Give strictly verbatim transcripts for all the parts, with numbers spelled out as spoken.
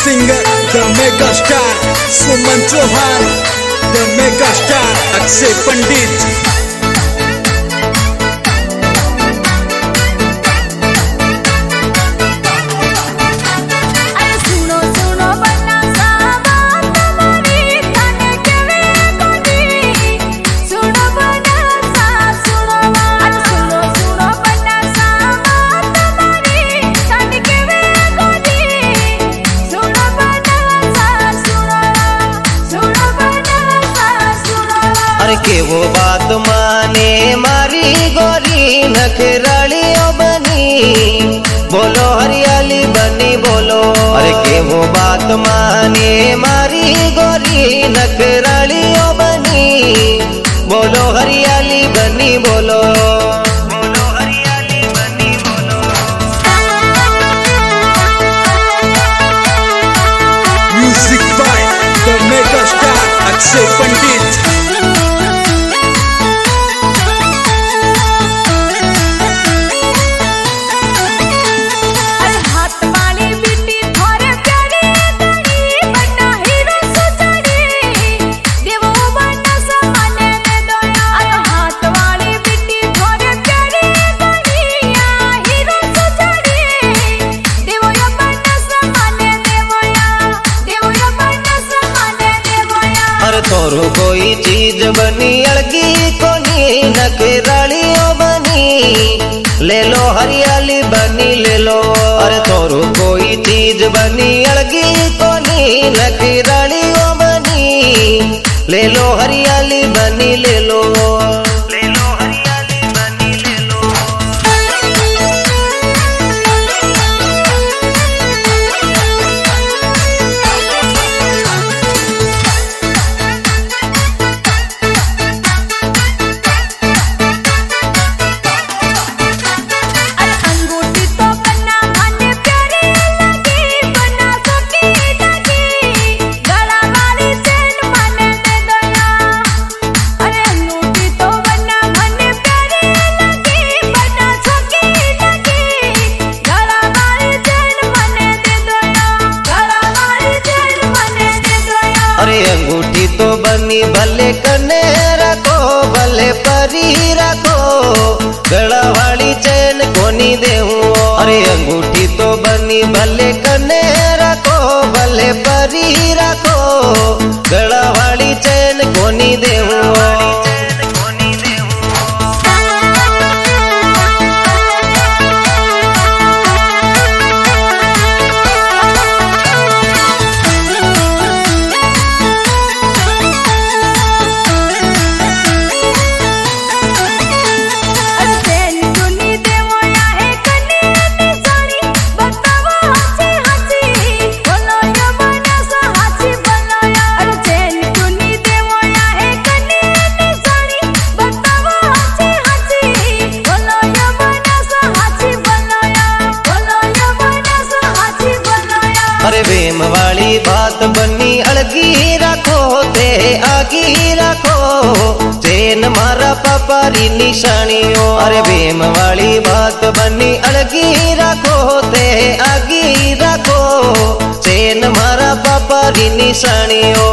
Singer the mega star Suman Chauhan, the mega star Akshay Pandit. अरे के वो बात माने मारी गोरी नखरालियों बनी, बोलो हरियाली बनी बोलो। अरे के वो बात माने मारी गोरी नखरालियों बनी, बोलो हरियाली बनी बोलो। बोलो हरियाली बनी बोलो। Music by the mega star Akshay Pandit. तोरू कोई चीज बनी अड़गी कोनी नखरालियों बनी, ले लो हरियाली बनी ले लो। अरे तोरू कोई चीज बनी अड़गी कोनी नखरालियों बनी, ले लो हरियाली बनी ले लो। अरे अंगूठी तो बनी भले कने रखो भले परी रखो, गला वाली चैन कोनी देहूं। अरे अंगूठी तो बनी भले कने रखो भले परी रखो, गला वाली चैन कोनी देहूं। अरे वेम वाली बात बनी अलगी रखो ते आगी रखो, चैन मारा पापारी निशानियों। अरे वेम वाली बात बनी अलगी रखो ते आगी रखो, चैन मारा पापारी निशानियों।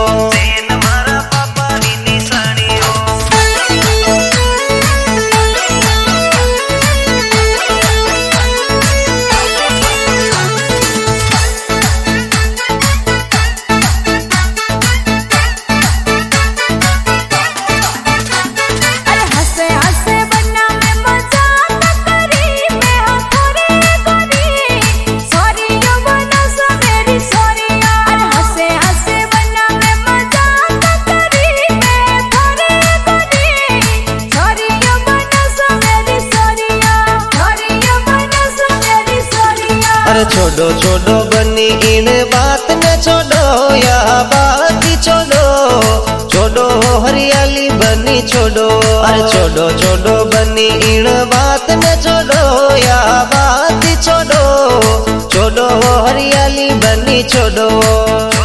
अरे छोड़ो छोड़ो बनी इन बात न छोड़ो या बात छोड़ो, छोड़ो हरियाली बनी छोड़ो। अरे छोड़ो छोड़ो बनी इन बात न छोड़ो या बात छोड़ो, छोड़ो हरियाली बनी छोड़ो।